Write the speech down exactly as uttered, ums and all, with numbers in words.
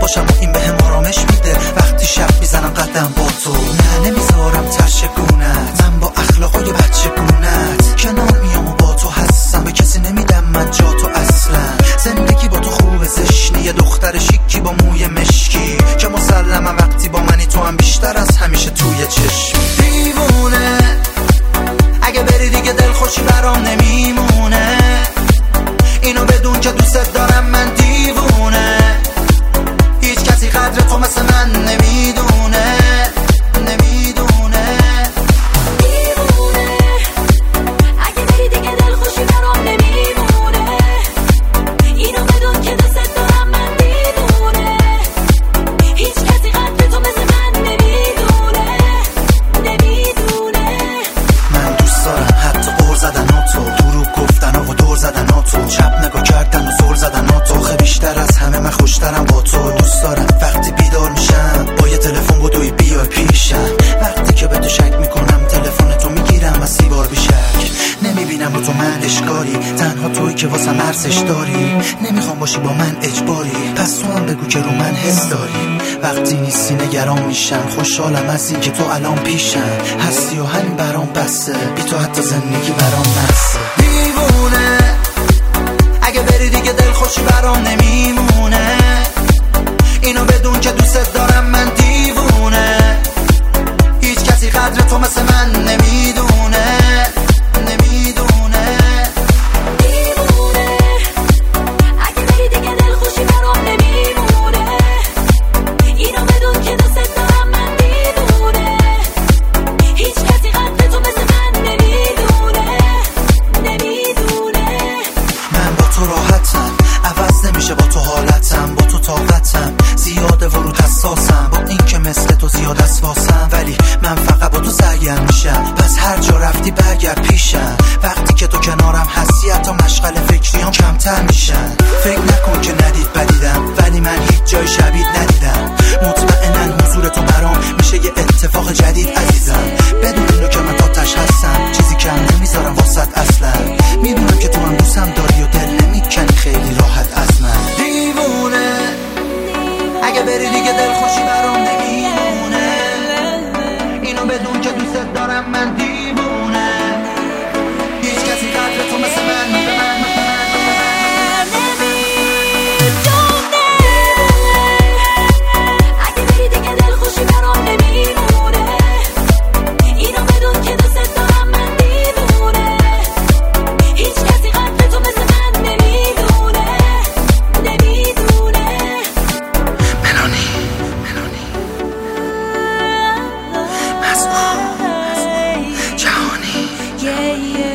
باشم و این بهم آرامش میده. وقتی شب میزنم قدم با تو، نه نمیذارم ترشگونت، من با اخلاقای بچگونت کنار میام و با تو هستم، به کسی نمیدم من جا تو اصلا. زندگی با تو خوبه زشنی، یه دختر شیکی با موی مشکی که مسلما وقتی با منی تو هم بیشتر از همیشه توی چشم. دیوونه اگه بری دیگه دل خوشی برام نمیمونه، اینو بدون که دوست دارم من دیوونه. هیچ کسی قدر تو مثل من نمیدونه نمیدونه. دیوونه اگه بری دیگه دل خوشی برام نمیمونه، اینو بدون که دوست دارم من دیوونه. هیچ کسی قدر تو مثل من نمیدونه نمیدونه. من دوست دارم حتی قور زدن ها تو، دروغ گفتن ها و دور زدن ها تو، چپ نگاه کردن و زور زدن ها تو. خیلی بیشتر از همه من خوشترم با تو. دوست دارم وقتی بیدار میشم با یه تلفن بدوی بیای پیشم، وقتی که به تو شک میکنم تلفن تو میگیرم و سی بار بیشک. نمیبینم رو تو من اشکاری، تنها توی که واسم ارزش داری. نمیخوام باشی با من اجباری، پس تو هم بگو که رو من حس داری. وقتی نیستی نگران میشم، خوشحالم از این که تو الان پیشم هستی و همین برام بسه، بی تو حتی زندگی برام نفسه. دیوونه اگه بری دیگه دل خوشی برام نمیمونه، اینو بدون که دوست دارم من دیوونه. هیچ کسی قدر تو مثل من نمیدونه نمیدونه. دیوونه اگه بری دیگه دل خوشی برام نمیمونه، اینو بدون که دوست دارم من دیوونه. هیچ کسی قدر تو مثل من نمیدونه نمیدونه. من با تو راحتم، عوض نمیشه با تو حالتم، با تو طاقتم زیاده ورود حساسم، با این که مثل تو زیاد اسواسم، ولی من فقط با تو سرگرم میشم. پس هر جا رفتی برگرد پیشم، وقتی که تو کنارم هستی حتی مشغل فکریام کمتر میشن. فکر نکن که ندید بدیدم، ولی من هیچ جای شبیه ندیدم. مطمئنن حضور تو برام میشه یه اتفاق جدید عزیزم. بدون اینو که من تاتش هستم، چیزی کم نمیذارم واسط اصلا. میدونم که تو هم دوستم داری و دل نمیکنی خیلی راحت از من. دیوونه اگه بری دیگه دل خوشی برام نمیمونه، اینو بدون که دوست دارم من دیوونه. هیچ کسی قدر تو مثل من اگه بری دیگه دل خوشی برام نمیمونه، اینو بدون که دوست دارم من دیوونه. هیچ کسی قدر تو مثل من نمیدونه نمیدونه. ملانی ملانی مسئول جهانی.